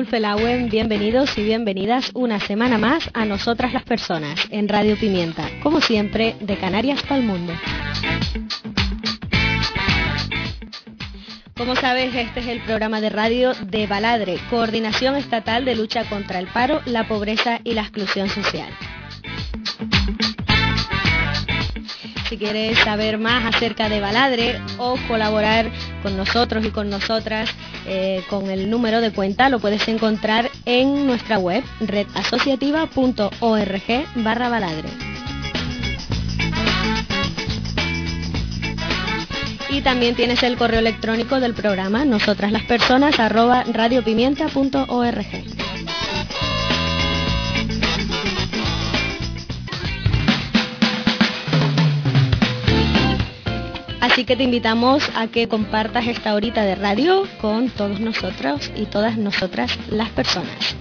Felauen, bienvenidos y bienvenidas una semana más a Nosotras las Personas, en Radio Pimienta, como siempre, de Canarias para el mundo. Como sabes, este es el programa de radio de Baladre, Coordinación Estatal de Lucha contra el Paro, la Pobreza y la Exclusión Social. Si quieres saber más acerca de Baladre o colaborar con nosotros y con nosotras con el número de cuenta, lo puedes encontrar en nuestra web redasociativa.org/Baladre. Y también tienes el correo electrónico del programa, nosotraslaspersonas@radiopimienta.org. Así que te invitamos a que compartas esta horita de radio con todos nosotros y todas nosotras las personas.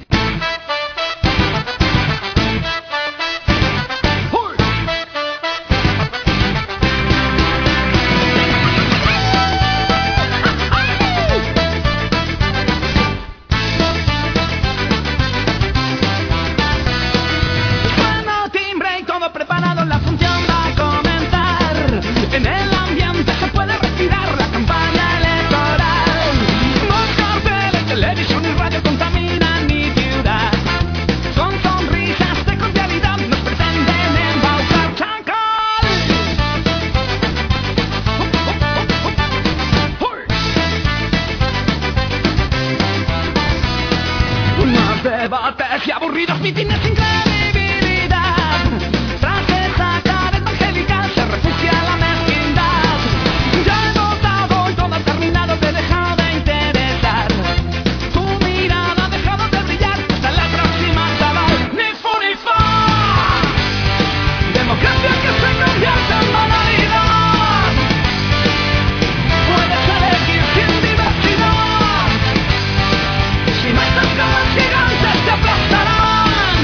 Debates y aburridos mítines sin credibilidad. Tras esa cara evangélica se refugia la mezquindad. Ya he votado y todo ha terminado, te he dejado de interesar. Tu mirada ha dejado de brillar. Hasta la próxima, chaval. Ni fu ni fa. Democracia que se convierte en banalidad. Puedes elegir sin diversidad. Si no estás con los gigantes te aplastarán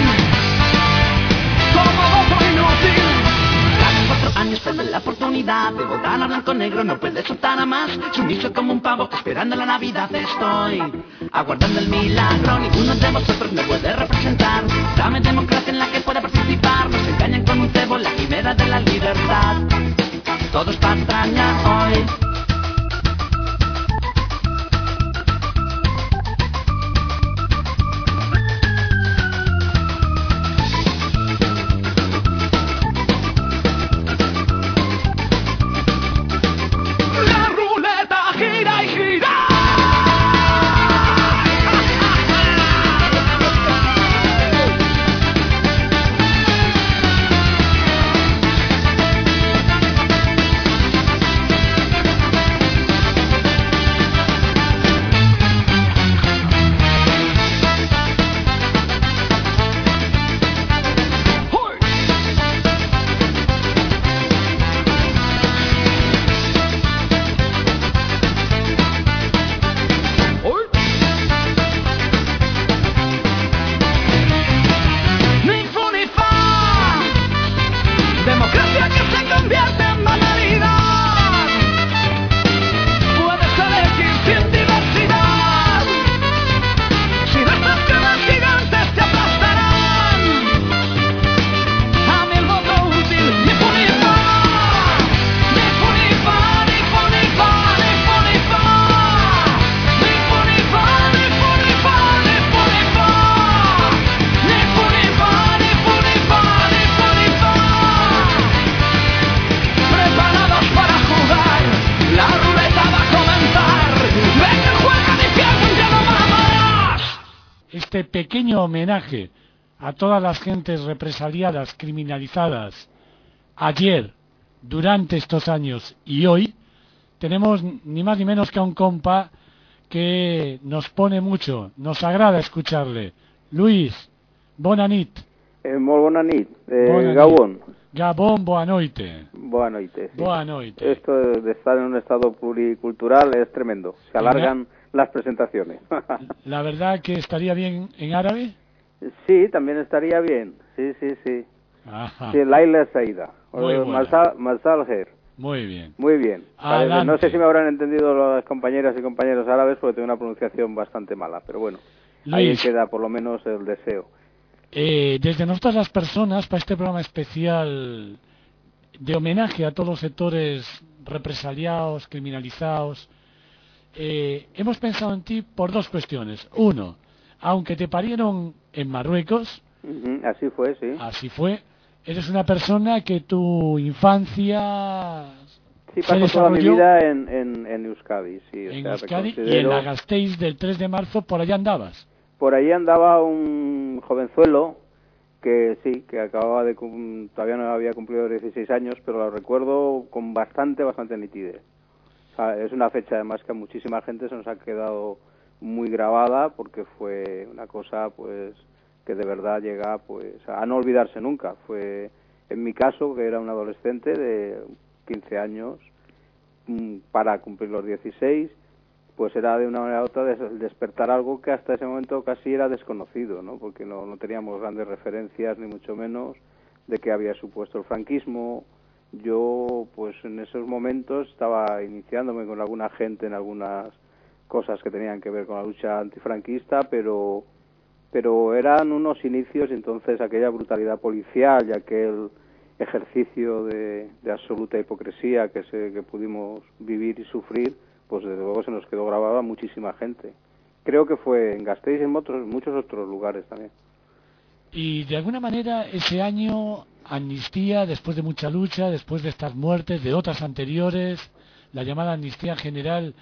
como voto inútil. Cada 4 años perder la oportunidad de votar a blanco negro, no puedes soltar a más. Sumiso como un pavo esperando la Navidad estoy, aguardando el milagro. Ninguno de vosotros me puede representar. Dame democracia en la que pueda participar. Nos engañan con un cebo, la quimera de la libertad. Todo es patraña hoy. Este pequeño homenaje a todas las gentes represaliadas, criminalizadas, ayer, durante estos años y hoy, tenemos ni más ni menos que a un compa que nos pone mucho, nos agrada escucharle. Luis, bona nit. Molt bona nit, Gabón. Gabón, boa noite. Boa noite, sí. Boa noite. Esto de estar en un estado pluricultural es tremendo, se alargan las presentaciones. La verdad que estaría bien en árabe. Sí, también estaría bien, sí. Ajá. Sí, Laila Saida, Masal Her. Muy bien. Muy bien. Adelante. No sé si me habrán entendido las compañeras y compañeros árabes porque tengo una pronunciación bastante mala, pero bueno. ahí queda por lo menos el deseo. Desde nosotras las personas, para este programa especial de homenaje a todos los sectores represaliados, criminalizados, hemos pensado en ti por dos cuestiones. Uno, aunque te parieron en Marruecos, así fue, sí. Así fue. Eres una persona que tu infancia sí, pasó toda mi vida en Euskadi, sí. En Euskadi, y en la Gasteiz del 3 de marzo, ¿por allá andabas? Por ahí andaba un jovenzuelo que sí, que acababa de... todavía no había cumplido 16 años, pero lo recuerdo con bastante nitidez. O sea, es una fecha además que a muchísima gente se nos ha quedado muy grabada, porque fue una cosa, pues, que de verdad llega, pues, a no olvidarse nunca. Fue, en mi caso, que era un adolescente de 15 años, para cumplir los 16, pues era de una manera u otra despertar algo que hasta ese momento casi era desconocido, ¿no? Porque no teníamos grandes referencias, ni mucho menos, de qué había supuesto el franquismo. Yo, pues en esos momentos estaba iniciándome con alguna gente en algunas cosas que tenían que ver con la lucha antifranquista, pero eran unos inicios, y entonces aquella brutalidad policial y aquel ejercicio de absoluta hipocresía que pudimos vivir y sufrir, pues desde luego se nos quedó grabada a muchísima gente. Creo que fue en Gasteiz y en muchos otros lugares también. Y de alguna manera ese año, amnistía, después de mucha lucha, después de estas muertes, de otras anteriores, la llamada amnistía general,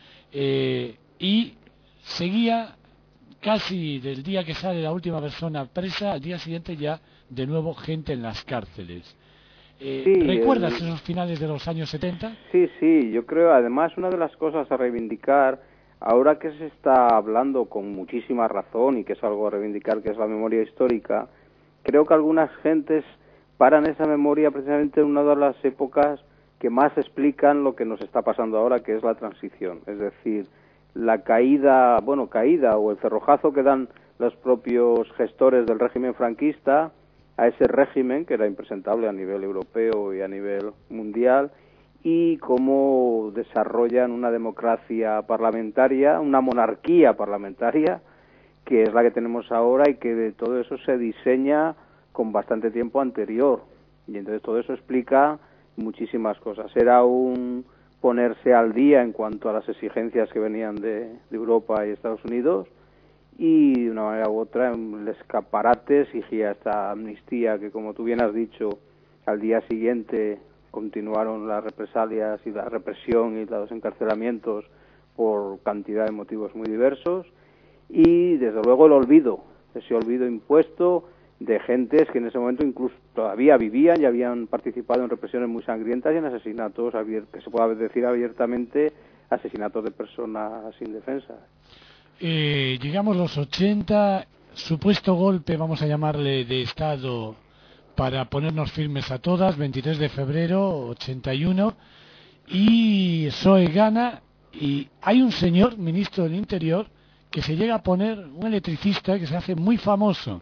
y seguía casi del día que sale la última persona presa, al día siguiente ya de nuevo gente en las cárceles. ¿Recuerdas esos finales de los años 70? Sí, yo creo, además, una de las cosas a reivindicar, ahora que se está hablando con muchísima razón y que es algo a reivindicar, que es la memoria histórica, creo que algunas gentes paran esa memoria precisamente en una de las épocas que más explican lo que nos está pasando ahora, que es la transición. Es decir, la caída o el cerrojazo que dan los propios gestores del régimen franquista a ese régimen que era impresentable a nivel europeo y a nivel mundial, y cómo desarrollan una democracia parlamentaria, una monarquía parlamentaria, que es la que tenemos ahora, y que de todo eso se diseña con bastante tiempo anterior. Y entonces todo eso explica muchísimas cosas. Era un ponerse al día en cuanto a las exigencias que venían de Europa y Estados Unidos, y de una manera u otra el escaparate exigía esta amnistía que, como tú bien has dicho, al día siguiente continuaron las represalias y la represión y los encarcelamientos por cantidad de motivos muy diversos, y desde luego ese olvido impuesto de gentes que en ese momento incluso todavía vivían y habían participado en represiones muy sangrientas y en asesinatos, que se puede decir abiertamente, asesinatos de personas indefensas. Llegamos los 80, supuesto golpe, vamos a llamarle, de Estado para ponernos firmes a todas, 23 de febrero, 81, y PSOE gana, y hay un señor, ministro del Interior, que se llega a poner, un electricista que se hace muy famoso.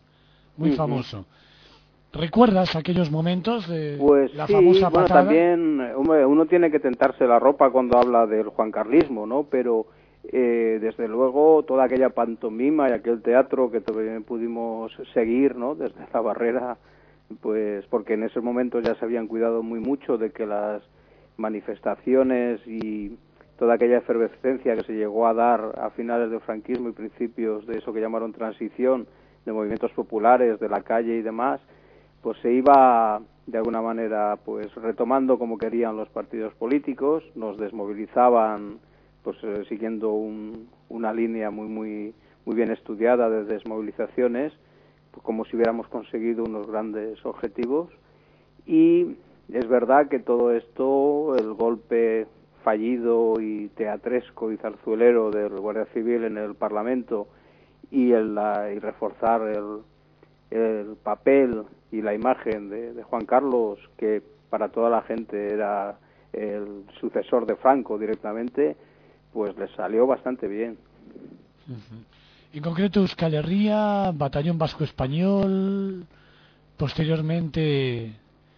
¿Recuerdas aquellos momentos de la famosa patada? También uno tiene que tentarse la ropa cuando habla del juancarlismo, ¿no? Pero desde luego toda aquella pantomima y aquel teatro que también pudimos seguir, ¿no? Desde la barrera, pues porque en esos momentos ya se habían cuidado muy mucho de que las manifestaciones y toda aquella efervescencia que se llegó a dar a finales del franquismo y principios de eso que llamaron transición, de movimientos populares, de la calle y demás, pues se iba de alguna manera pues retomando como querían los partidos políticos, nos desmovilizaban pues siguiendo una línea muy bien estudiada de desmovilizaciones, pues, como si hubiéramos conseguido unos grandes objetivos. Y es verdad que todo esto, el golpe fallido y teatresco y zarzuelero del Guardia Civil en el Parlamento y reforzar el papel y la imagen de Juan Carlos, que para toda la gente era el sucesor de Franco directamente, pues les salió bastante bien. En concreto, Euskal Herria, Batallón Vasco Español, posteriormente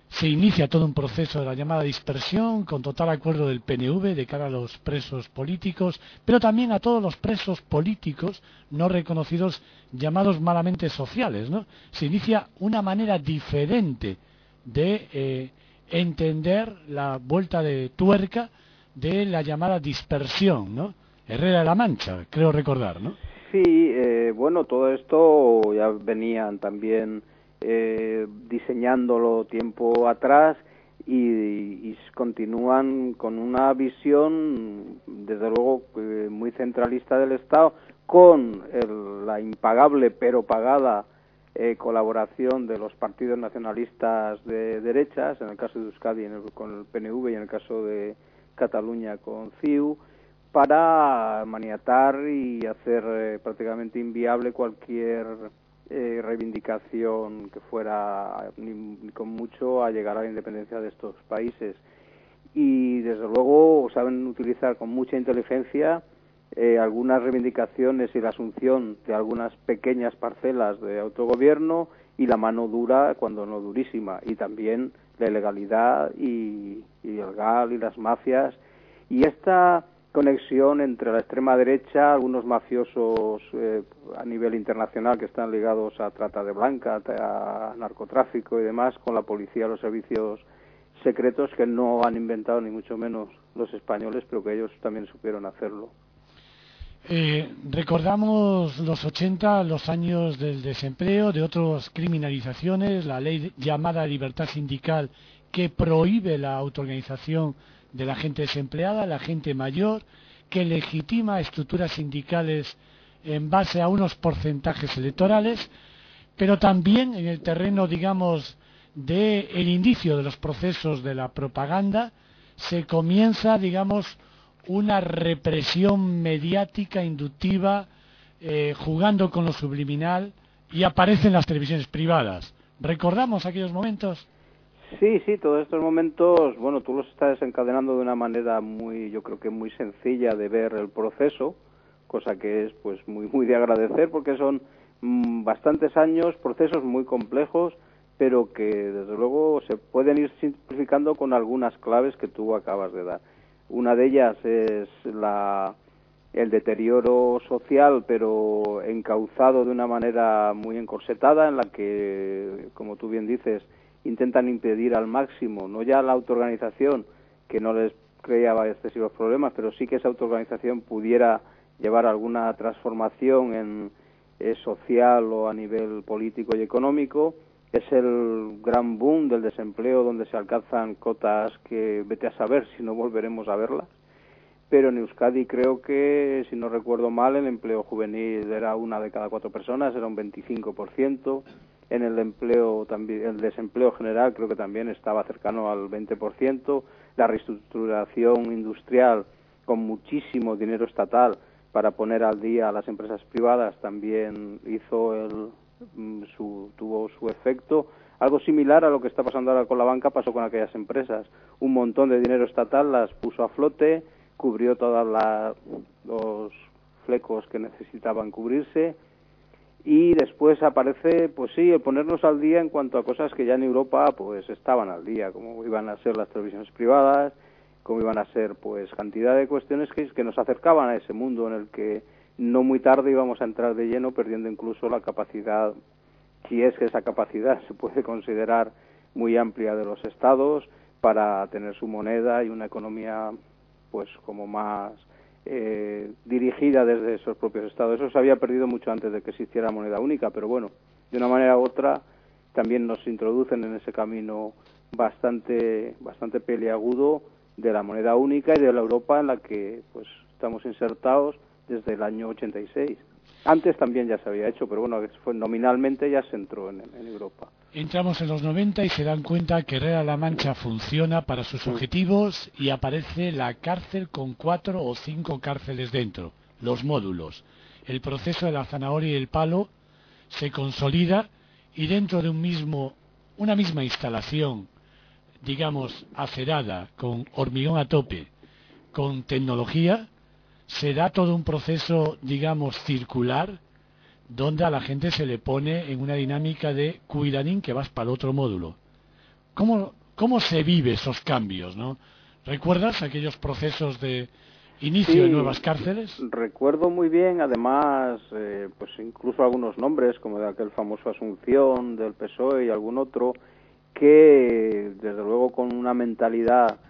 se inicia todo un proceso de la llamada dispersión, con total acuerdo del PNV de cara a los presos políticos, pero también a todos los presos políticos no reconocidos, llamados malamente sociales, ¿no? Se inicia una manera diferente de entender la vuelta de tuerca de la llamada dispersión, ¿no? Herrera de la Mancha, creo recordar, ¿no? Sí, bueno, todo esto ya venían también diseñándolo tiempo atrás y continúan con una visión, desde luego, muy centralista del Estado, con la impagable pero pagada colaboración de los partidos nacionalistas de derechas, en el caso de Euskadi con el PNV y en el caso de Cataluña con CiU, para maniatar y hacer prácticamente inviable cualquier reivindicación que fuera ni con mucho a llegar a la independencia de estos países. Y desde luego saben utilizar con mucha inteligencia algunas reivindicaciones y la asunción de algunas pequeñas parcelas de autogobierno y la mano dura cuando no durísima, y también la ilegalidad y el GAL y las mafias, y esta conexión entre la extrema derecha, algunos mafiosos a nivel internacional que están ligados a trata de blanca, a narcotráfico y demás, con la policía, los servicios secretos que no han inventado ni mucho menos los españoles, pero que ellos también supieron hacerlo. Recordamos los 80, los años del desempleo, de otras criminalizaciones, la ley llamada libertad sindical que prohíbe la autoorganización de la gente desempleada, la gente mayor, que legitima estructuras sindicales en base a unos porcentajes electorales, pero también en el terreno, digamos, del inicio de los procesos de la propaganda, se comienza, digamos, una represión mediática inductiva, jugando con lo subliminal, y aparecen las televisiones privadas. ¿Recordamos aquellos momentos? Sí, todos estos momentos, bueno, tú los estás desencadenando de una manera muy, yo creo que muy sencilla de ver el proceso, cosa que es pues muy de agradecer, porque son bastantes años, procesos muy complejos, pero que desde luego se pueden ir simplificando con algunas claves que tú acabas de dar. Una de ellas es el deterioro social, pero encauzado de una manera muy encorsetada, en la que, como tú bien dices, intentan impedir al máximo, no ya la autoorganización, que no les creaba excesivos problemas, pero sí que esa autoorganización pudiera llevar alguna transformación social o a nivel político y económico. Es el gran boom del desempleo, donde se alcanzan cotas que vete a saber si no volveremos a verlas. Pero en Euskadi creo que, si no recuerdo mal, el empleo juvenil era 1 de cada 4 personas, era un 25%. En el empleo también, el desempleo general creo que también estaba cercano al 20%. La reestructuración industrial con muchísimo dinero estatal para poner al día a las empresas privadas también tuvo su efecto. Algo similar a lo que está pasando ahora con la banca pasó con aquellas empresas. Un montón de dinero estatal las puso a flote, cubrió todos los flecos que necesitaban cubrirse, y después aparece, pues sí, el ponernos al día en cuanto a cosas que ya en Europa pues estaban al día, como iban a ser las televisiones privadas, como iban a ser pues cantidad de cuestiones que nos acercaban a ese mundo en el que no muy tarde íbamos a entrar de lleno, perdiendo incluso la capacidad, si es que esa capacidad se puede considerar muy amplia, de los estados para tener su moneda y una economía pues como más dirigida desde esos propios estados. Eso se había perdido mucho antes de que se hiciera moneda única, pero bueno, de una manera u otra también nos introducen en ese camino bastante peliagudo de la moneda única y de la Europa en la que pues estamos insertados desde el año 86. Antes también ya se había hecho, pero bueno, nominalmente ya se entró en Europa. Entramos en los 90 y se dan cuenta que Herrera-La Mancha funciona para sus objetivos, y aparece la cárcel con 4 o 5 cárceles dentro, los módulos. El proceso de la zanahoria y el palo se consolida, y dentro de una misma instalación, digamos, acerada, con hormigón a tope, con tecnología, se da todo un proceso, digamos, circular, donde a la gente se le pone en una dinámica de cuidadín que vas para el otro módulo. ¿Cómo se vive esos cambios, ¿no? ¿Recuerdas aquellos procesos de inicio de nuevas cárceles? Recuerdo muy bien, además, pues incluso algunos nombres, como de aquel famoso Asunción del PSOE y algún otro, que desde luego con una mentalidad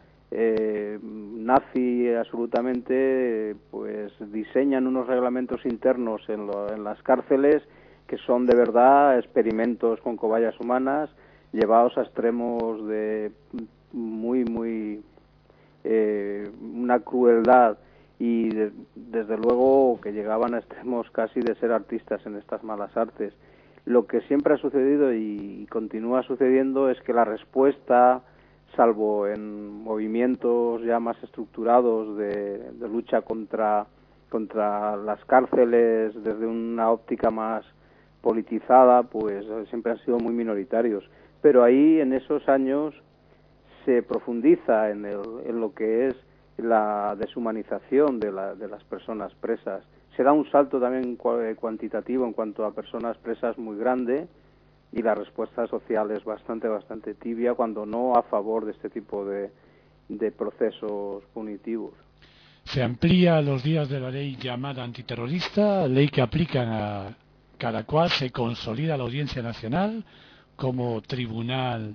nazi absolutamente, pues diseñan unos reglamentos internos en las cárceles que son de verdad experimentos con cobayas humanas llevados a extremos de muy una crueldad y desde luego que llegaban a extremos casi de ser artistas en estas malas artes. Lo que siempre ha sucedido y continúa sucediendo es que la respuesta, salvo en movimientos ya más estructurados de lucha contra las cárceles desde una óptica más politizada, pues siempre han sido muy minoritarios. Pero ahí, en esos años, se profundiza en lo que es la deshumanización de las personas presas. Se da un salto también cuantitativo en cuanto a personas presas muy grande, y la respuesta social es bastante tibia, cuando no a favor de este tipo de procesos punitivos. Se amplía los días de la ley llamada antiterrorista, ley que aplican a cada cual, se consolida la Audiencia Nacional como tribunal,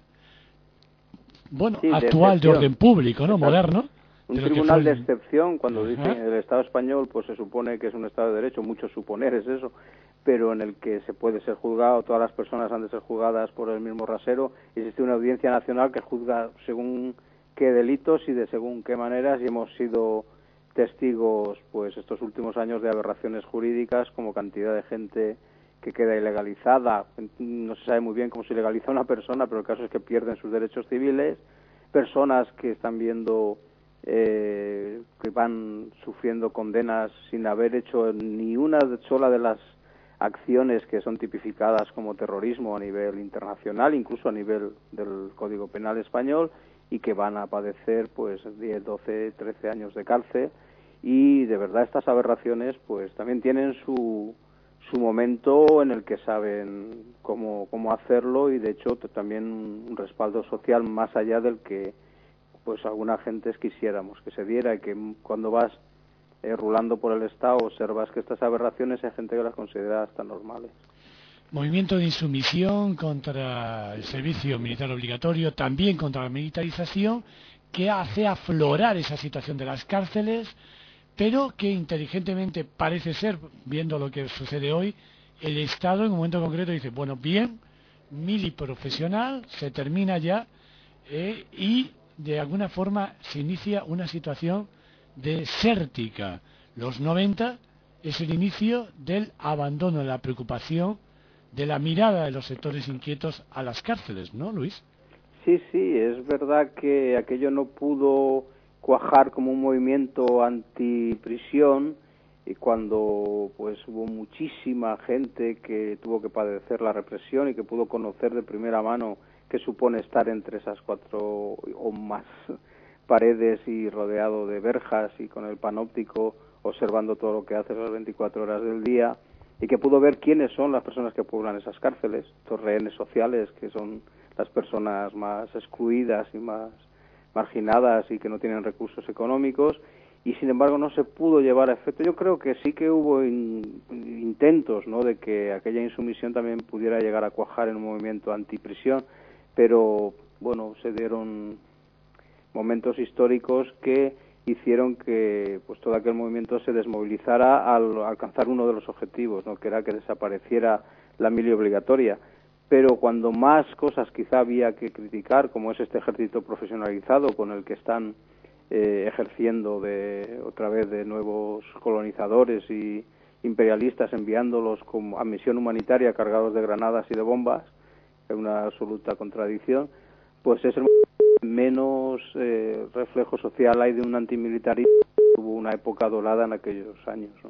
actual de orden público, ¿no? Moderno. Un tribunal de excepción, cuando dicen el Estado español, pues se supone que es un Estado de Derecho, mucho suponer es eso, pero en el que se puede ser juzgado, todas las personas han de ser juzgadas por el mismo rasero. Existe una Audiencia Nacional que juzga según qué delitos y de según qué maneras, y hemos sido testigos pues estos últimos años de aberraciones jurídicas, como cantidad de gente que queda ilegalizada. No se sabe muy bien cómo se ilegaliza a una persona, pero el caso es que pierden sus derechos civiles, personas que están viendo que van sufriendo condenas sin haber hecho ni una sola de las acciones que son tipificadas como terrorismo a nivel internacional, incluso a nivel del Código Penal español, y que van a padecer pues 10, 12, 13 años de cárcel. Y de verdad estas aberraciones pues también tienen su momento en el que saben cómo hacerlo, y de hecho también un respaldo social más allá del que pues algunas gentes quisiéramos que se diera, y que cuando vas rulando por el Estado observas que estas aberraciones hay gente que las considera hasta normales. Movimiento de insumisión contra el servicio militar obligatorio, también contra la militarización, que hace aflorar esa situación de las cárceles, pero que inteligentemente parece ser, viendo lo que sucede hoy, el Estado en un momento concreto dice, bueno, bien, miliprofesional, se termina ya, y de alguna forma se inicia una situación desértica. Los 90 es el inicio del abandono, de la preocupación, de la mirada de los sectores inquietos a las cárceles, ¿no, Luis? Sí, es verdad que aquello no pudo cuajar como un movimiento antiprisión, y cuando pues hubo muchísima gente que tuvo que padecer la represión y que pudo conocer de primera mano qué supone estar entre esas 4 o más paredes y rodeado de verjas y con el panóptico observando todo lo que haces las 24 horas del día, y que pudo ver quiénes son las personas que pueblan esas cárceles, estos rehenes sociales que son las personas más excluidas y más marginadas y que no tienen recursos económicos, y sin embargo no se pudo llevar a efecto. Yo creo que sí que hubo intentos, ¿no?, de que aquella insumisión también pudiera llegar a cuajar en un movimiento antiprisión, pero bueno, se dieron momentos históricos que hicieron que pues todo aquel movimiento se desmovilizara al alcanzar uno de los objetivos, ¿no?, que era que desapareciera la mili obligatoria. Pero cuando más cosas quizá había que criticar, como es este ejército profesionalizado con el que están ejerciendo otra vez de nuevos colonizadores y imperialistas, enviándolos a misión humanitaria cargados de granadas y de bombas, es una absoluta contradicción, pues es el menos reflejo social hay de un antimilitarismo. Hubo una época dorada en aquellos años, ¿no?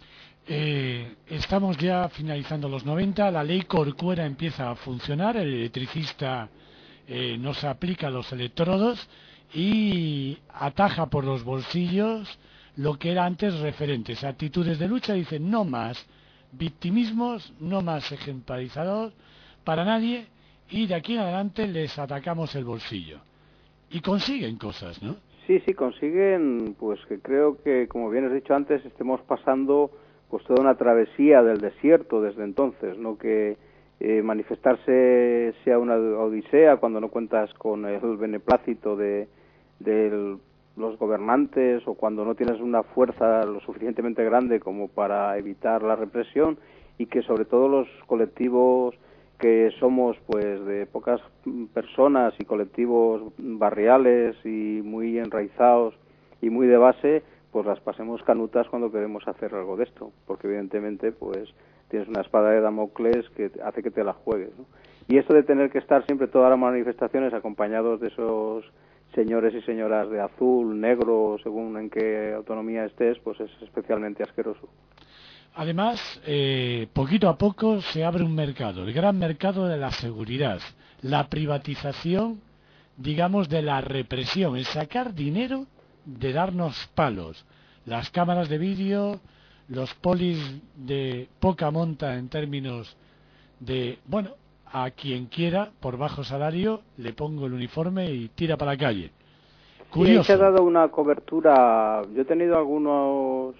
Estamos ya finalizando los 90, la ley Corcuera empieza a funcionar, el electricista nos aplica los electrodos y ataja por los bolsillos lo que era antes referentes, actitudes de lucha. Dice no más victimismos, no más ejemplarizador para nadie, y de aquí en adelante les atacamos el bolsillo. Y consiguen cosas, ¿no? Sí, consiguen, pues que creo que, como bien has dicho antes, estemos pasando pues toda una travesía del desierto desde entonces, ¿no? Que manifestarse sea una odisea cuando no cuentas con el beneplácito de los gobernantes, o cuando no tienes una fuerza lo suficientemente grande como para evitar la represión, y que sobre todo los colectivos que somos pues de pocas personas y colectivos barriales y muy enraizados y muy de base, pues las pasemos canutas cuando queremos hacer algo de esto, porque evidentemente pues tienes una espada de Damocles que hace que te la juegues, ¿no? Y esto de tener que estar siempre todas las manifestaciones acompañados de esos señores y señoras de azul, negro, según en qué autonomía estés, pues es especialmente asqueroso. Además, poquito a poco se abre un mercado, el gran mercado de la seguridad, la privatización, digamos, de la represión, el sacar dinero de darnos palos, las cámaras de vídeo, los polis de poca monta en términos de, bueno, a quien quiera, por bajo salario, le pongo el uniforme y tira para la calle. Curioso. Sí, se ha dado una cobertura. Yo he tenido algunos,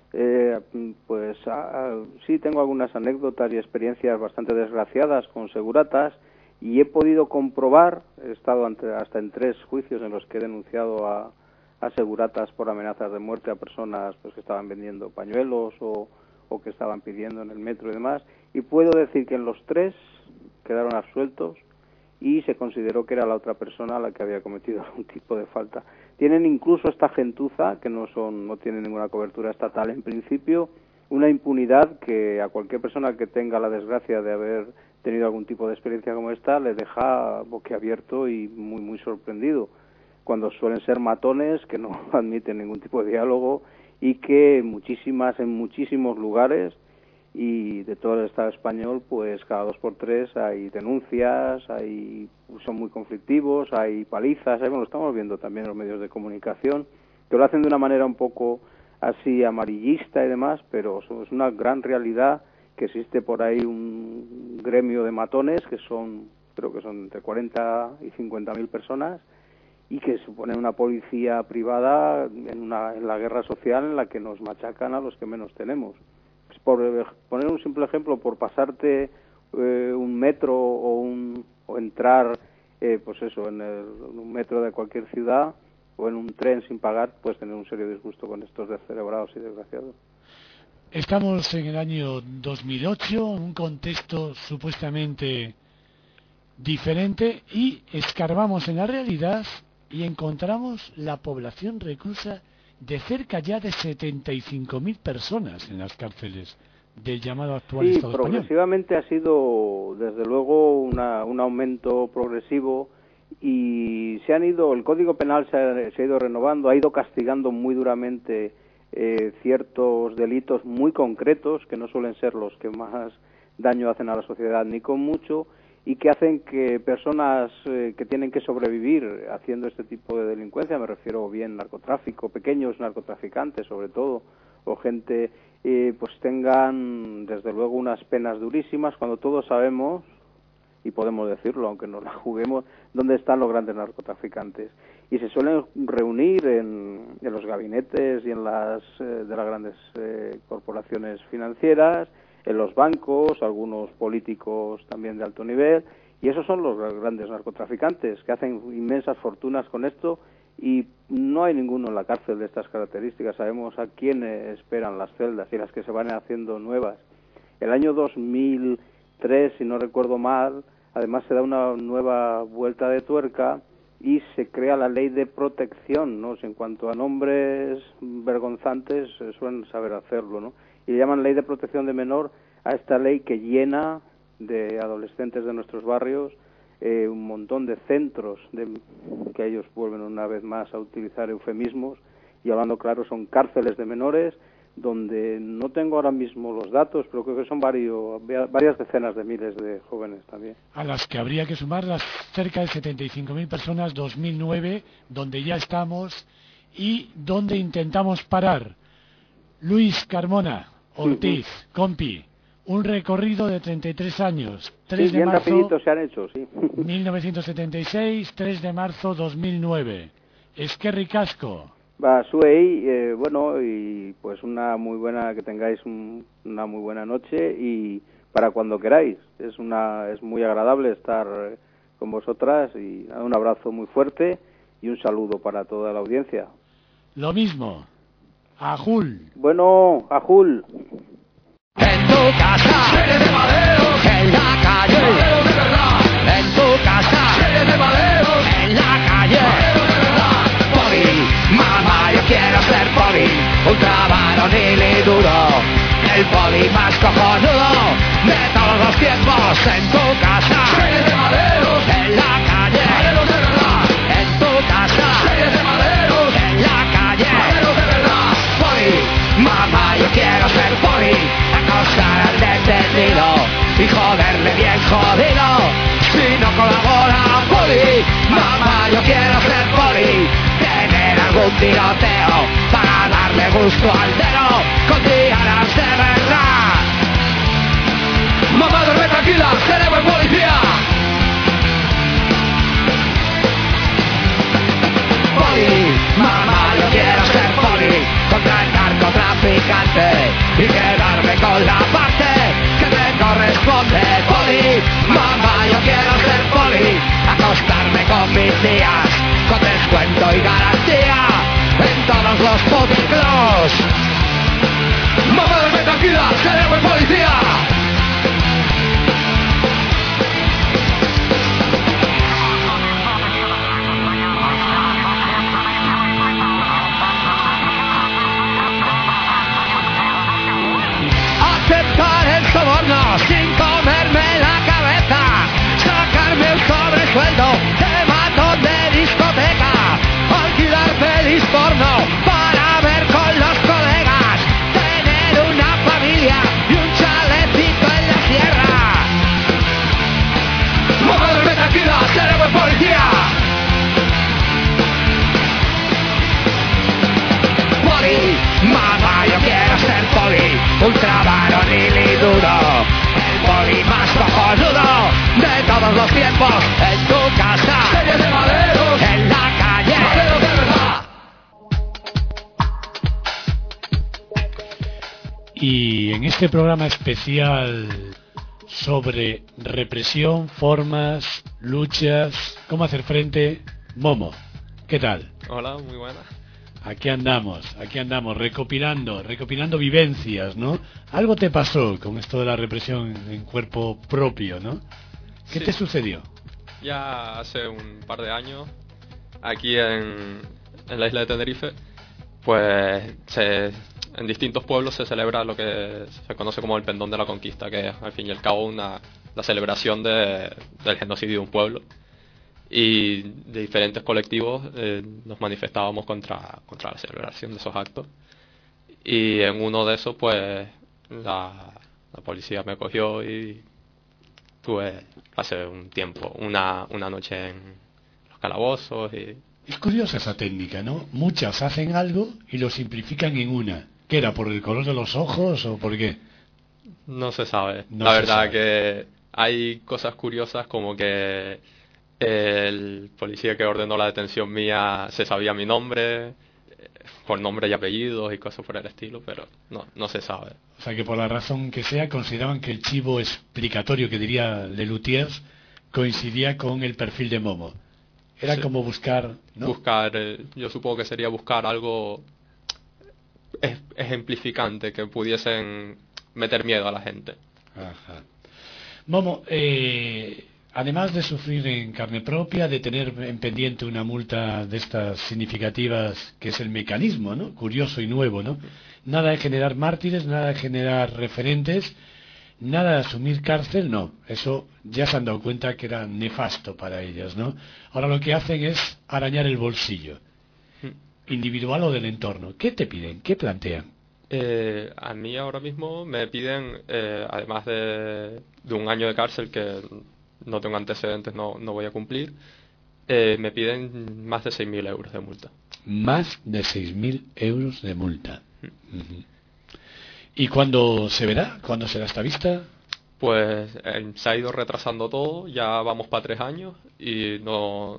sí, tengo algunas anécdotas y experiencias bastante desgraciadas con seguratas, y he podido comprobar, he estado hasta en 3 juicios en los que he denunciado a seguratas por amenazas de muerte a personas pues que estaban vendiendo pañuelos o que estaban pidiendo en el metro y demás, y puedo decir que en los 3 quedaron absueltos y se consideró que era la otra persona la que había cometido algún tipo de falta. Tienen incluso esta gentuza, que no tienen ninguna cobertura estatal en principio, una impunidad que a cualquier persona que tenga la desgracia de haber tenido algún tipo de experiencia como esta le deja boquiabierto y muy, muy sorprendido, cuando suelen ser matones que no admiten ningún tipo de diálogo, y que en muchísimos lugares y de todo el Estado español, pues cada 2 por 3 hay denuncias, son muy conflictivos, hay palizas, lo estamos viendo también en los medios de comunicación, que lo hacen de una manera un poco así amarillista y demás, pero es una gran realidad que existe por ahí un gremio de matones que creo que son entre 40 y 50.000 personas, y que suponen una policía privada en la guerra social en la que nos machacan a los que menos tenemos. Pues por poner un simple ejemplo, por pasarte un metro o entrar pues eso, en un metro de cualquier ciudad o en un tren sin pagar, puedes tener un serio disgusto con estos descerebrados y desgraciados. Estamos en el año 2008, en un contexto supuestamente diferente, y escarbamos en la realidad y encontramos la población reclusa de cerca ya de 75.000 personas en las cárceles del llamado actual Estado español. Sí, progresivamente ha sido, desde luego, un aumento progresivo, y el Código Penal se ha ido renovando, ha ido castigando muy duramente ciertos delitos muy concretos, que no suelen ser los que más daño hacen a la sociedad ni con mucho, y que hacen que personas que tienen que sobrevivir haciendo este tipo de delincuencia, me refiero bien narcotráfico, pequeños narcotraficantes sobre todo, o gente, pues tengan desde luego unas penas durísimas, cuando todos sabemos, y podemos decirlo aunque no la juguemos, dónde están los grandes narcotraficantes. Y se suelen reunir en los gabinetes y en de las grandes corporaciones financieras, en los bancos, algunos políticos también de alto nivel, y esos son los grandes narcotraficantes que hacen inmensas fortunas con esto, y no hay ninguno en la cárcel de estas características. Sabemos a quién esperan las celdas y las que se van haciendo nuevas. El año 2003, si no recuerdo mal, además se da una nueva vuelta de tuerca y se crea la ley de protección, ¿no? En cuanto a nombres vergonzantes, suelen saber hacerlo, ¿no? Y le llaman ley de protección de menor a esta ley que llena de adolescentes de nuestros barrios un montón de centros que ellos vuelven una vez más a utilizar eufemismos, y hablando claro son cárceles de menores, donde no tengo ahora mismo los datos, pero creo que son varias decenas de miles de jóvenes también. A las que habría que sumar las cerca de 75.000 personas 2009, donde ya estamos y donde intentamos parar. Luis Carmona, Ortiz, compi, Un recorrido de 33 años. 3 Sí, de bien marzo rapidito se han hecho, sí. 1976, 3 de marzo 2009. Eskerrik asko. Va, Suey, bueno, y pues una muy buena, que tengáis una muy buena noche y para cuando queráis. Es muy agradable estar con vosotras y un abrazo muy fuerte y un saludo para toda la audiencia. Lo mismo. Ajul. Bueno, Ajul. En tu casa, serie de maderos. En la calle, maderos de verdad. En tu casa, serie de maderos. En la calle, maderos de verdad. Poli, mamá, yo quiero ser poli. Ultra varonil y duro. El poli más cojonudo de todos los tiempos. En tu casa, serie de maderos. En la calle, maderos de verdad. En tu casa, serie de maderos. En la calle, maderos de verdad. Poli, mamá, yo quiero ser poli. Acosar al detenido y joderle bien jodido. Si no colabora poli, mamá, yo quiero ser poli. Tener algún tiroteo para darle gusto al dedo con dianas de verdad. Mamá, duerme tranquila, seré buen policía. Poli, mamá, yo quiero ser poli. Contra el narcotraficante y quedarme con la parte que me corresponde. Poli, mamá, yo quiero ser poli. Acostarme con mis tías con descuento y garantía en todos los puticlubs. Mamá, duerme tranquila, seré buen policía. Aceptar el soborno sin comerme la cabeza, sacarme el sobresueldo de matón de discoteca, alquilar pelis porno para ver con los colegas, tener una familia y un chalecito en la sierra. Mamá, duerme tranquila, seré buen policía. Poli, mamá, yo quiero ser poli, ultra varonil y duro. El poli más cojonudo de todos los tiempos. En tu casa, serie de maderos. En la calle, maderos de verdad. Y en este programa especial sobre represión, formas, luchas, cómo hacer frente, Momo, ¿qué tal? Hola, muy buena. Aquí andamos, recopilando vivencias, ¿no? Algo te pasó con esto de la represión en cuerpo propio, ¿no? ¿Qué te sucedió? Ya hace un par de años, aquí en la isla de Tenerife, pues en distintos pueblos se celebra lo que se conoce como el Pendón de la Conquista, que es al fin y al cabo la celebración del genocidio de un pueblo. Y de diferentes colectivos nos manifestábamos contra la celebración de esos actos. Y en uno de esos, pues, la policía me cogió y tuve hace un tiempo una noche en los calabozos. Es curiosa esa técnica, ¿no? Muchas hacen algo y lo simplifican en una. ¿Qué era? ¿Por el color de los ojos o por qué? No se sabe. No la se verdad sabe. que hay cosas curiosas como que el policía que ordenó la detención mía se sabía mi nombre, por nombre y apellidos y cosas por el estilo, pero no se sabe. O sea que por la razón que sea consideraban que el chivo explicatorio que diría Lelutiers coincidía con el perfil de Momo. Era Sí. como buscar, ¿no? Yo supongo que sería buscar algo ejemplificante que pudiesen meter miedo a la gente. Ajá. Momo, además de sufrir en carne propia, de tener en pendiente una multa de estas significativas, que es el mecanismo, ¿no? Curioso y nuevo, ¿no? Nada de generar mártires, nada de generar referentes, nada de asumir cárcel, no. Eso ya se han dado cuenta que era nefasto para ellas, ¿no? Ahora lo que hacen es arañar el bolsillo, individual o del entorno. ¿Qué te piden? ¿Qué plantean? A mí ahora mismo me piden, además de un año de cárcel que no tengo antecedentes, no voy a cumplir, me piden más de 6.000 euros de multa. Más de 6.000 euros de multa. Uh-huh. ¿Y cuándo se verá? ¿Cuándo será esta vista? Pues se ha ido retrasando todo, ya vamos para 3 años y no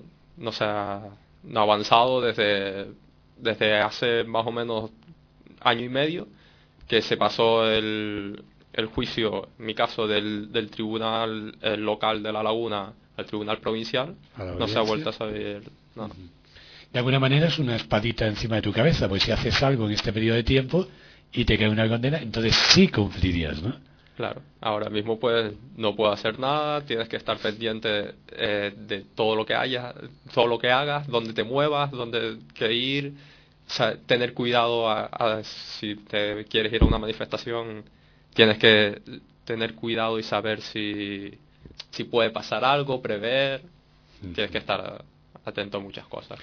ha avanzado desde hace más o menos año y medio que se pasó el juicio, en mi caso, del tribunal local de La Laguna al tribunal provincial. No se ha vuelto a saber nada. De alguna manera es una espadita encima de tu cabeza, pues si haces algo en este periodo de tiempo y te cae una condena, entonces sí cumplirías, ¿no? Claro, ahora mismo pues no puedo hacer nada, tienes que estar pendiente de todo lo que hagas, dónde te muevas, dónde que ir, o sea, tener cuidado si te quieres ir a una manifestación, tienes que tener cuidado y saber si puede pasar algo, prever, tienes que estar atento a muchas cosas.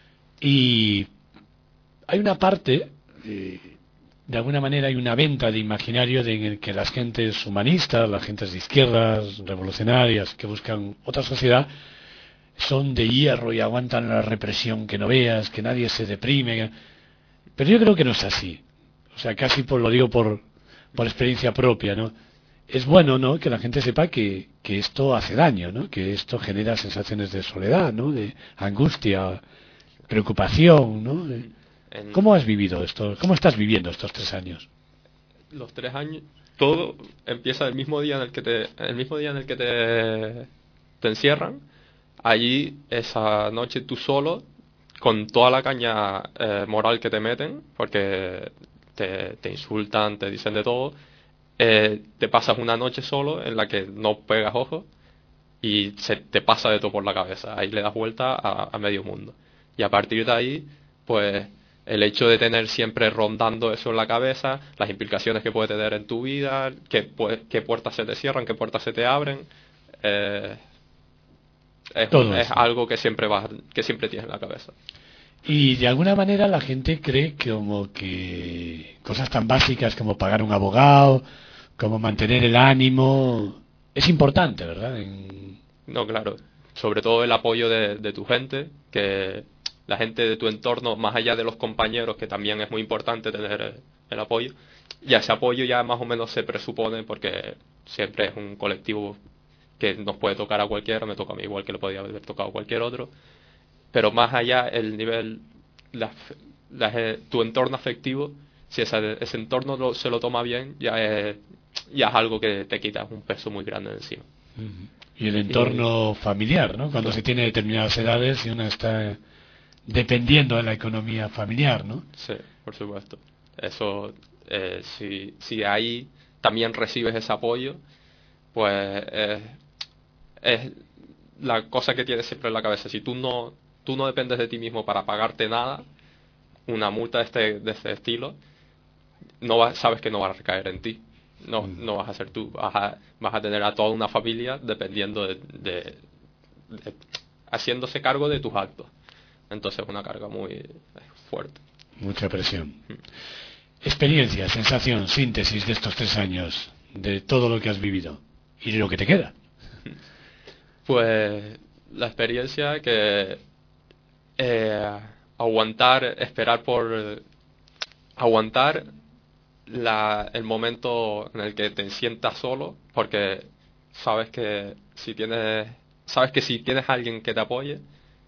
Y hay una parte... de alguna manera hay una venta de imaginario en el que las gentes humanistas, las gentes de izquierdas, revolucionarias, que buscan otra sociedad, son de hierro y aguantan la represión que no veas, que nadie se deprime. Pero yo creo que no es así. O sea, casi lo digo por experiencia propia, ¿no? Es bueno, ¿no?, que la gente sepa que esto hace daño, ¿no?, que esto genera sensaciones de soledad, ¿no?, de angustia, preocupación, ¿no? ¿Cómo has vivido esto? ¿Cómo estás viviendo estos 3 años? Los 3 años, todo empieza el mismo día en el que te encierran. Allí, esa noche, tú solo, con toda la caña moral que te meten, porque te insultan, te dicen de todo, te pasas una noche solo en la que no pegas ojos y se te pasa de todo por la cabeza. Ahí le das vuelta a medio mundo. Y a partir de ahí, pues... el hecho de tener siempre rondando eso en la cabeza, las implicaciones que puede tener en tu vida, qué puertas se te cierran, qué puertas se te abren, es algo que siempre tienes en la cabeza. Y de alguna manera la gente cree como que cosas tan básicas como pagar un abogado, como mantener el ánimo, es importante, ¿verdad? No, claro. Sobre todo el apoyo de tu gente, que... la gente de tu entorno, más allá de los compañeros, que también es muy importante tener el apoyo. Y ese apoyo ya más o menos se presupone, porque siempre es un colectivo que nos puede tocar a cualquiera, me toca a mí igual que le podía haber tocado a cualquier otro. Pero más allá, el nivel, tu entorno afectivo, si ese entorno se lo toma bien, ya es algo que te quita un peso muy grande de encima. Y el entorno familiar, ¿no? Cuando se tiene determinadas edades y uno está... dependiendo de la economía familiar, ¿no? Sí, por supuesto. Eso, si ahí también recibes ese apoyo, pues es la cosa que tienes siempre en la cabeza. Si tú no dependes de ti mismo para pagarte nada, una multa de este estilo, sabes que no va a recaer en ti. No vas a ser tú. Vas a tener a toda una familia dependiendo de haciéndose cargo de tus actos. Entonces es una carga muy fuerte. Mucha presión. Experiencia, sensación, síntesis de estos 3 años, de todo lo que has vivido y de lo que te queda. Pues la experiencia que aguantar el momento en el que te sientas solo, porque sabes que si tienes a alguien que te apoye,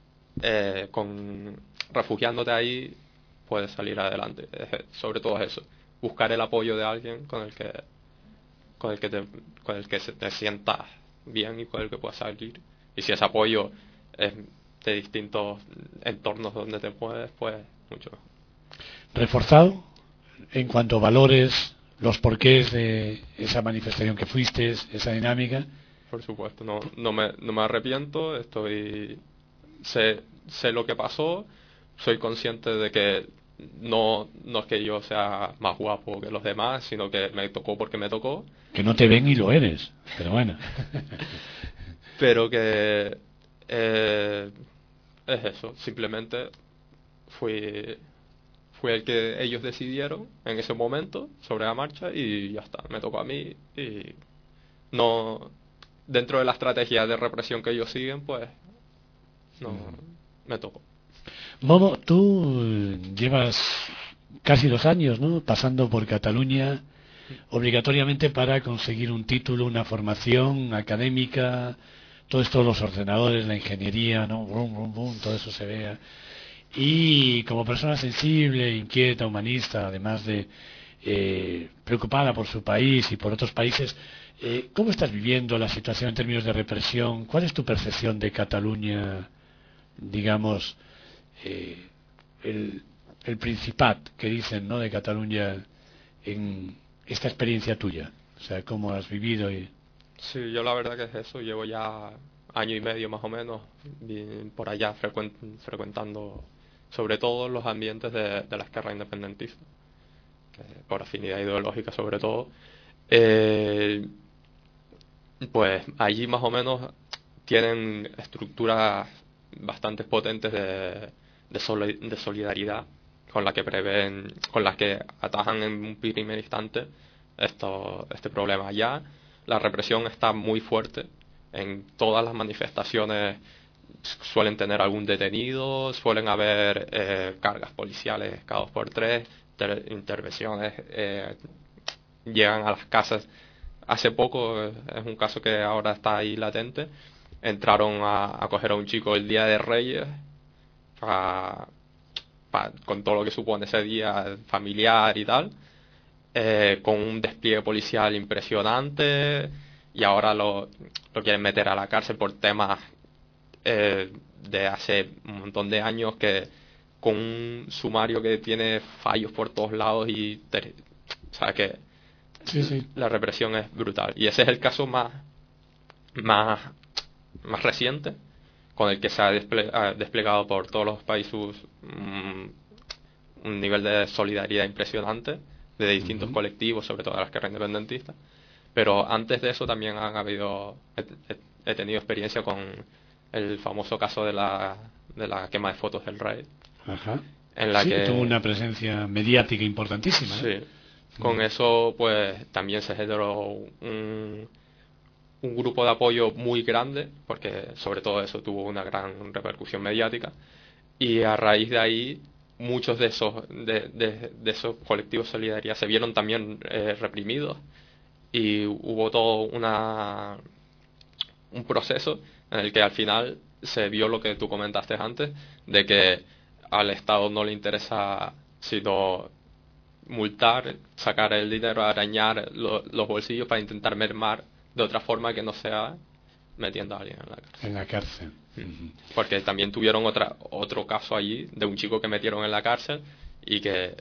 refugiándote ahí puedes salir adelante. Sobre todo eso, buscar el apoyo de alguien con el que te sientas bien y con el que puedas salir. Y si ese apoyo es de distintos entornos donde te mueves, pues mucho mejor. Reforzado en cuanto a valores, los porqués de esa manifestación que fuiste, esa dinámica. Por supuesto, no me arrepiento, sé lo que pasó, soy consciente de que no es que yo sea más guapo que los demás, sino que me tocó porque me tocó. Que no te ven y lo eres, pero bueno. Pero que es eso, simplemente fui el que ellos decidieron en ese momento sobre la marcha y ya está, me tocó a mí y no, dentro de la estrategia de represión que ellos siguen, pues no me tocó. Momo, tú llevas casi 2 años, ¿no?, pasando por Cataluña, obligatoriamente para conseguir un título, una formación académica, todo esto, los ordenadores, la ingeniería, ¿no? Brum, brum, brum, todo eso se vea. Y como persona sensible, inquieta, humanista, además de preocupada por su país y por otros países, ¿cómo estás viviendo la situación en términos de represión? ¿Cuál es tu percepción de Cataluña, digamos, el Principat que dicen, ¿no?, de Cataluña en esta experiencia tuya? O sea, ¿cómo has vivido? Sí, yo la verdad que es eso. Llevo ya año y medio más o menos por allá frecuentando sobre todo los ambientes de la izquierda independentista, por afinidad ideológica sobre todo. Pues allí más o menos tienen estructuras bastante potentes de solidaridad con las que atajan en un primer instante este problema. Allá la represión está muy fuerte. En todas las manifestaciones suelen tener algún detenido, suelen haber cargas policiales cada 2 por 3, intervenciones, llegan a las casas. Hace poco, es un caso que ahora está ahí latente, entraron a coger a un chico el Día de Reyes, con todo lo que supone ese día familiar y tal, con un despliegue policial impresionante, y ahora lo quieren meter a la cárcel por temas de hace un montón de años, que con un sumario que tiene fallos por todos lados o sea que sí. La represión es brutal, y ese es el caso más reciente con el que se ha desplegado por todos los países un nivel de solidaridad impresionante de distintos colectivos, sobre todo de la izquierda independentista. Pero antes de eso también he tenido experiencia con el famoso caso de la quema de fotos del rey. Ajá. En la que tuvo una presencia mediática importantísima. Sí. Con eso pues también se generó un grupo de apoyo muy grande, porque sobre todo eso tuvo una gran repercusión mediática, y a raíz de ahí muchos de esos colectivos de solidaridad se vieron también reprimidos, y hubo todo un proceso en el que al final se vio lo que tú comentaste antes, de que al Estado no le interesa sino multar, sacar el dinero, arañar los bolsillos para intentar mermar de otra forma que no sea metiendo a alguien en la cárcel. Porque también tuvieron otro caso allí de un chico que metieron en la cárcel y que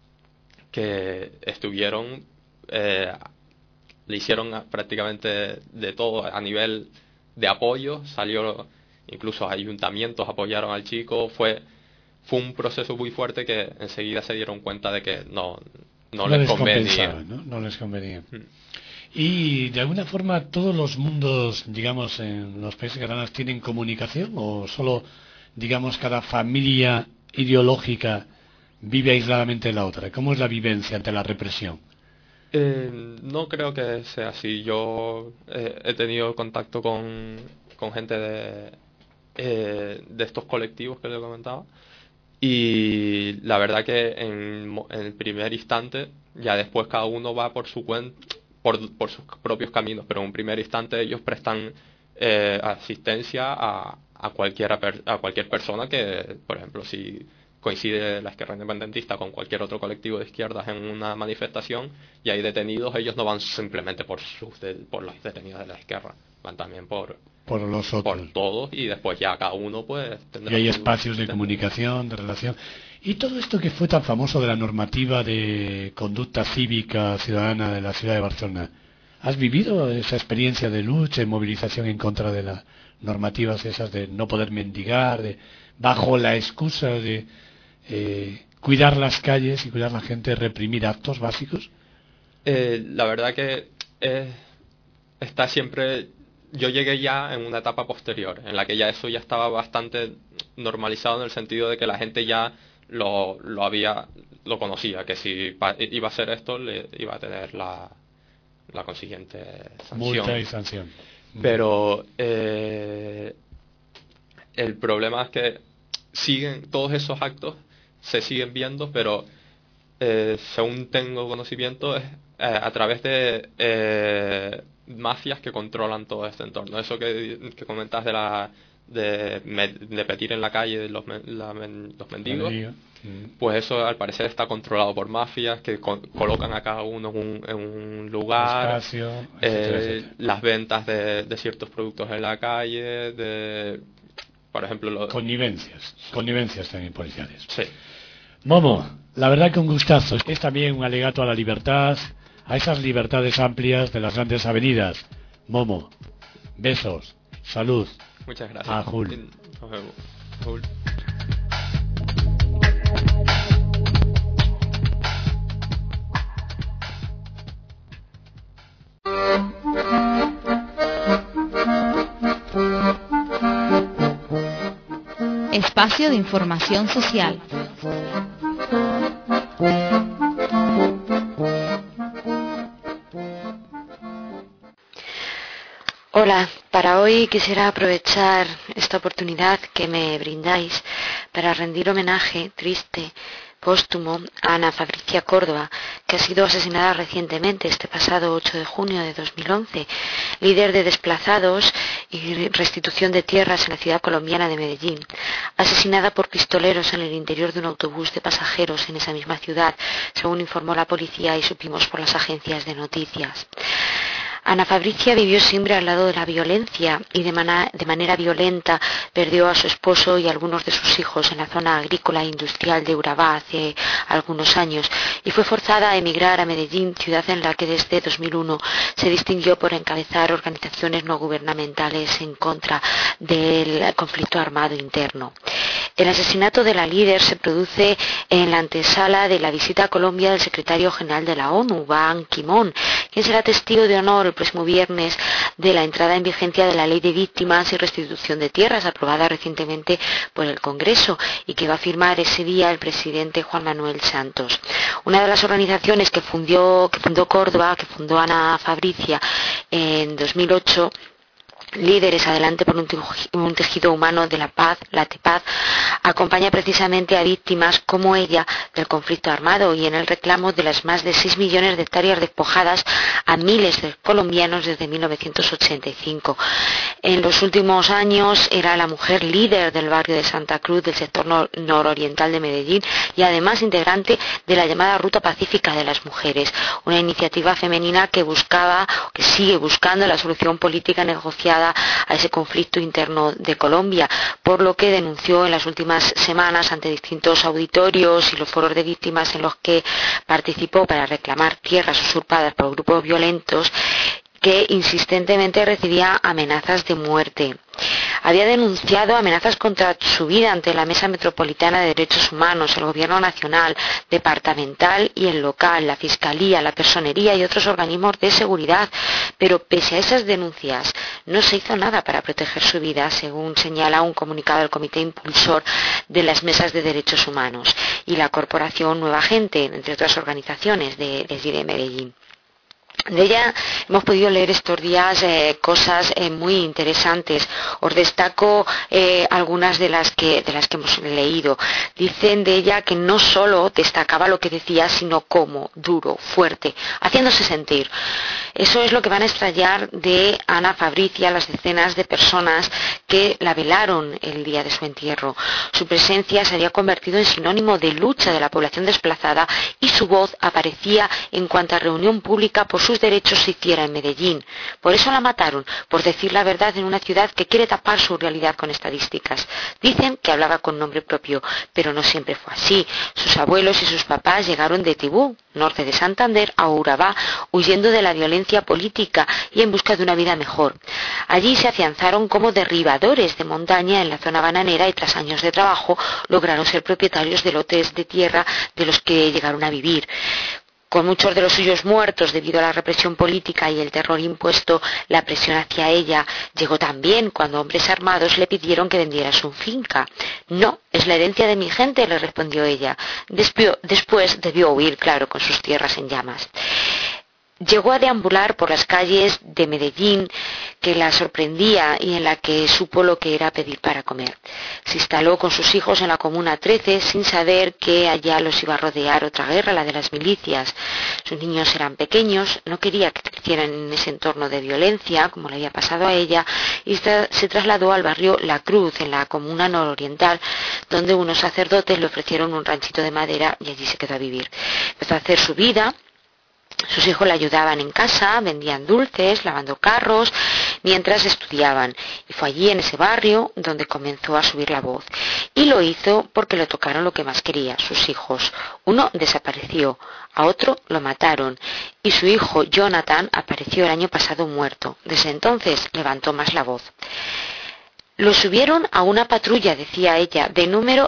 estuvieron le hicieron prácticamente de todo a nivel de apoyo. Incluso ayuntamientos apoyaron al chico. Fue un proceso muy fuerte que enseguida se dieron cuenta de que no les convenía. No les convenía. Y de alguna forma todos los mundos, digamos, en los países catalanes tienen comunicación, o solo, digamos, cada familia ideológica vive aisladamente de la otra. ¿Cómo es la vivencia ante la represión? No creo que sea así. Yo he tenido contacto con gente de estos colectivos que le comentaba, y la verdad que en el primer instante, ya después cada uno va por su cuenta, por sus propios caminos, pero en un primer instante ellos prestan asistencia a cualquier persona que, por ejemplo, si coincide la izquierda independentista con cualquier otro colectivo de izquierdas en una manifestación y hay detenidos, ellos no van simplemente por los detenidos de la izquierda, van también por los otros, por todos, y después ya cada uno pues tendrá. Y hay espacios de comunicación, de relación. Y todo esto que fue tan famoso de la normativa de conducta cívica ciudadana de la ciudad de Barcelona, ¿has vivido esa experiencia de lucha y movilización en contra de las normativas esas de no poder mendigar, bajo la excusa de cuidar las calles y cuidar la gente, reprimir actos básicos? La verdad que está siempre. Yo llegué ya en una etapa posterior, en la que ya eso ya estaba bastante normalizado, en el sentido de que la gente ya lo conocía, que si iba a hacer esto le iba a tener la consiguiente sanción. Multa y sanción. Pero el problema es que todos esos actos se siguen viendo, pero según tengo conocimiento, es a través de mafias que controlan todo este entorno. Eso que comentas de pedir en la calle los mendigos, pues eso al parecer está controlado por mafias que colocan a cada uno en un lugar, espacio, etcétera. Las ventas de ciertos productos en la calle, por ejemplo... Connivencias también policiales. Sí. Momo, la verdad que un gustazo. Es también un alegato a la libertad, a esas libertades amplias de las grandes avenidas. Momo, besos, salud. Muchas gracias. Ajul. Nos vemos. Ajul. Espacio de información social. Hola, para hoy quisiera aprovechar esta oportunidad que me brindáis para rendir homenaje triste, póstumo, a Ana Fabricia Córdoba, que ha sido asesinada recientemente, este pasado 8 de junio de 2011, líder de desplazados y restitución de tierras en la ciudad colombiana de Medellín, asesinada por pistoleros en el interior de un autobús de pasajeros en esa misma ciudad, según informó la policía y supimos por las agencias de noticias. Ana Fabricia vivió siempre al lado de la violencia y de manera violenta perdió a su esposo y a algunos de sus hijos en la zona agrícola e industrial de Urabá hace algunos años y fue forzada a emigrar a Medellín, ciudad en la que desde 2001 se distinguió por encabezar organizaciones no gubernamentales en contra del conflicto armado interno. El asesinato de la líder se produce en la antesala de la visita a Colombia del secretario general de la ONU, Ban Ki-moon, quien será testigo de honor el próximo viernes de la entrada en vigencia de la Ley de Víctimas y Restitución de Tierras, aprobada recientemente por el Congreso y que va a firmar ese día el presidente Juan Manuel Santos. Una de las organizaciones que fundó Córdoba, que fundó Ana Fabricia en 2008, Líderes Adelante por un tejido humano de la paz, la TEPAZ, acompaña precisamente a víctimas como ella del conflicto armado y en el reclamo de las más de 6 millones de hectáreas despojadas a miles de colombianos desde 1985. En los últimos años era la mujer líder del barrio de Santa Cruz del sector nororiental de Medellín y además integrante de la llamada Ruta Pacífica de las Mujeres, una iniciativa femenina que sigue buscando la solución política negociada a ese conflicto interno de Colombia, por lo que denunció en las últimas semanas ante distintos auditorios y los foros de víctimas en los que participó para reclamar tierras usurpadas por grupos violentos que insistentemente recibía amenazas de muerte. Había denunciado amenazas contra su vida ante la Mesa Metropolitana de Derechos Humanos, el Gobierno Nacional, Departamental y el local, la Fiscalía, la Personería y otros organismos de seguridad, pero pese a esas denuncias no se hizo nada para proteger su vida, según señala un comunicado del Comité Impulsor de las Mesas de Derechos Humanos y la Corporación Nueva Gente, entre otras organizaciones de Medellín. De ella hemos podido leer estos días cosas muy interesantes. Os destaco algunas de las que hemos leído. Dicen de ella que no solo destacaba lo que decía, sino cómo, duro, fuerte, haciéndose sentir. Eso es lo que van a extraer de Ana Fabricia las decenas de personas que la velaron el día de su entierro. Su presencia se había convertido en sinónimo de lucha de la población desplazada y su voz aparecía en cuanta reunión pública por sus derechos se hiciera en Medellín. Por eso la mataron, por decir la verdad en una ciudad que quiere tapar su realidad con estadísticas. Dicen que hablaba con nombre propio, pero no siempre fue así. Sus abuelos y sus papás llegaron de Tibú, norte de Santander, a Urabá, huyendo de la violencia política y en busca de una vida mejor. Allí se afianzaron como derribadores de montaña en la zona bananera y tras años de trabajo lograron ser propietarios de lotes de tierra de los que llegaron a vivir. Con muchos de los suyos muertos debido a la represión política y el terror impuesto, la presión hacia ella llegó también cuando hombres armados le pidieron que vendiera su finca. No, es la herencia de mi gente, le respondió ella. Después debió huir, claro, con sus tierras en llamas. Llegó a deambular por las calles de Medellín que la sorprendía y en la que supo lo que era pedir para comer. Se instaló con sus hijos en la Comuna 13 sin saber que allá los iba a rodear otra guerra, la de las milicias. Sus niños eran pequeños, no quería que crecieran en ese entorno de violencia, como le había pasado a ella, y se trasladó al barrio La Cruz, en la Comuna Nororiental, donde unos sacerdotes le ofrecieron un ranchito de madera y allí se quedó a vivir. Empezó a hacer su vida. Sus hijos le ayudaban en casa, vendían dulces, lavando carros, mientras estudiaban. Y fue allí, en ese barrio, donde comenzó a subir la voz. Y lo hizo porque le tocaron lo que más quería, sus hijos. Uno desapareció, a otro lo mataron. Y su hijo, Jonathan, apareció el año pasado muerto. Desde entonces levantó más la voz. Lo subieron a una patrulla, decía ella, de número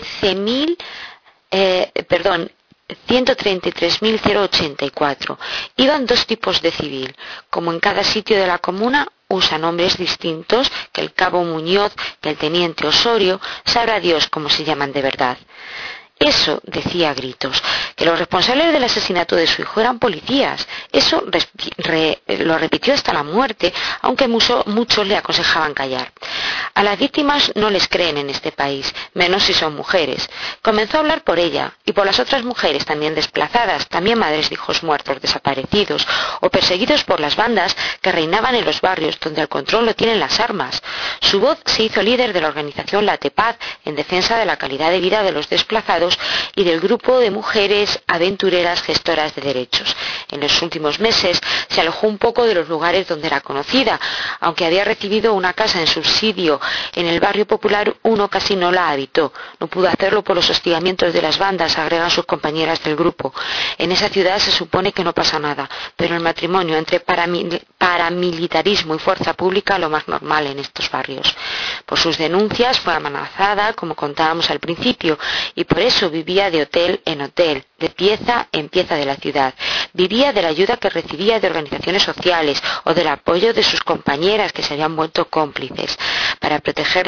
133.084. Iban 2 tipos de civil. Como en cada sitio de la comuna usa nombres distintos, que el cabo Muñoz, que el teniente Osorio, sabrá Dios cómo se llaman de verdad. Eso decía a gritos, que los responsables del asesinato de su hijo eran policías. Eso lo repitió hasta la muerte, aunque muchos le aconsejaban callar. A las víctimas no les creen en este país, menos si son mujeres. Comenzó a hablar por ella y por las otras mujeres también desplazadas, también madres de hijos muertos, desaparecidos o perseguidos por las bandas que reinaban en los barrios donde el control lo tienen las armas. Su voz se hizo líder de la organización La Tepaz en defensa de la calidad de vida de los desplazados y del grupo de mujeres aventureras gestoras de derechos. En los últimos meses se alejó un poco de los lugares donde era conocida. Aunque había recibido una casa en subsidio en el barrio popular, uno casi no la habitó. No pudo hacerlo por los hostigamientos de las bandas, agregan sus compañeras del grupo. En esa ciudad se supone que no pasa nada, pero el matrimonio entre paramilitarismo y fuerza pública lo más normal en estos barrios. Por sus denuncias fue amenazada, como contábamos al principio, y por eso vivía de hotel en hotel, de pieza en pieza de la ciudad. Vivía de la ayuda que recibía de organizaciones sociales o del apoyo de sus compañeras que se habían vuelto cómplices. Para proteger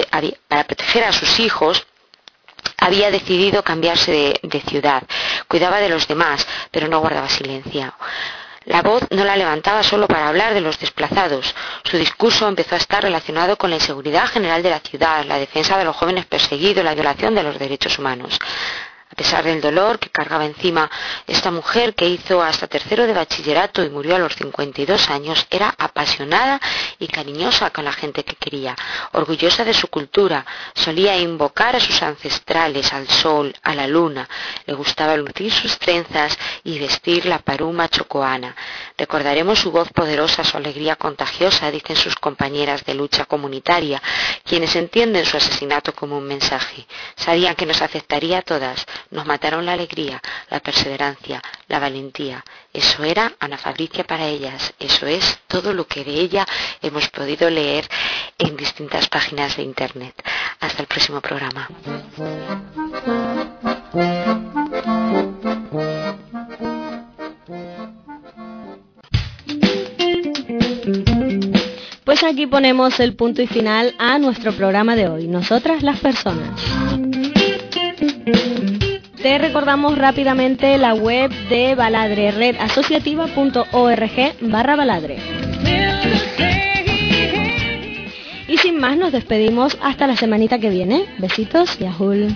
a sus hijos, había decidido cambiarse de ciudad. Cuidaba de los demás, pero no guardaba silencio. La voz no la levantaba solo para hablar de los desplazados. Su discurso empezó a estar relacionado con la inseguridad general de la ciudad, la defensa de los jóvenes perseguidos, la violación de los derechos humanos. A pesar del dolor que cargaba encima, esta mujer, que hizo hasta 3º de bachillerato y murió a los 52 años, era apasionada y cariñosa con la gente que quería, orgullosa de su cultura. Solía invocar a sus ancestrales, al sol, a la luna. Le gustaba lucir sus trenzas y vestir la paruma chocoana. Recordaremos su voz poderosa, su alegría contagiosa, dicen sus compañeras de lucha comunitaria, quienes entienden su asesinato como un mensaje. Sabían que nos afectaría a todas. Nos mataron la alegría, la perseverancia, la valentía. Eso era Ana Fabricia para ellas. Eso es todo lo que de ella hemos podido leer en distintas páginas de internet. Hasta el próximo programa. Pues aquí ponemos el punto y final a nuestro programa de hoy. Nosotras las personas. Te recordamos rápidamente la web de Baladre, redasociativa.org/Baladre. Y sin más nos despedimos hasta la semanita que viene. Besitos y ajul.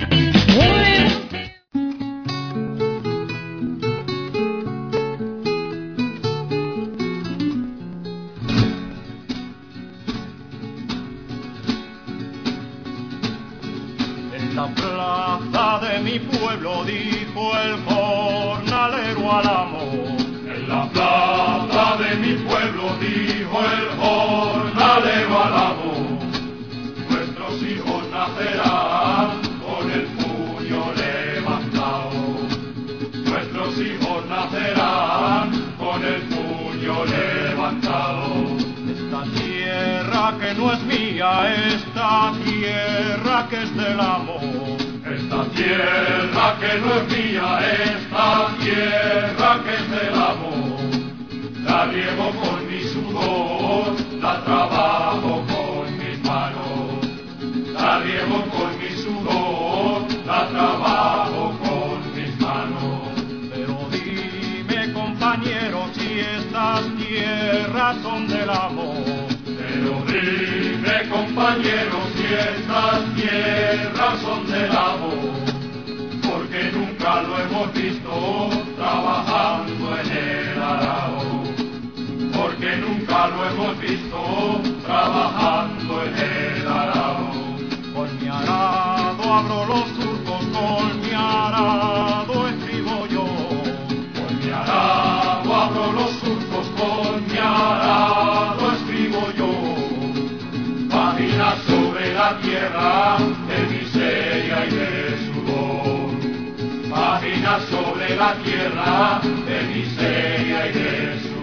La plaza de mi pueblo, dijo el jornalero al amo. En la plaza de mi pueblo, dijo el jornalero al amo. Nuestros hijos nacerán con el puño levantado. Nuestros hijos nacerán con el puño levantado. Esta tierra que no es mía, esta tierra que es del amo. Esta tierra que no es mía, esta tierra que es del amo. La riego con mi sudor, la trabajo con mis manos. La riego con mi sudor, la trabajo con mis manos. Pero dime, compañero, si estas tierras son del amor. Dime, compañeros, si estas tierras son de labor, porque nunca lo hemos visto trabajando en el arao, porque nunca lo hemos visto trabajando en el arao. Con mi arado abro los surcos, con mi arado escribo yo. Con mi arado abro los surcos, con mi arado escribo yo. Páginas sobre la tierra de miseria y de sudor. Páginas sobre la tierra de miseria y de sudor.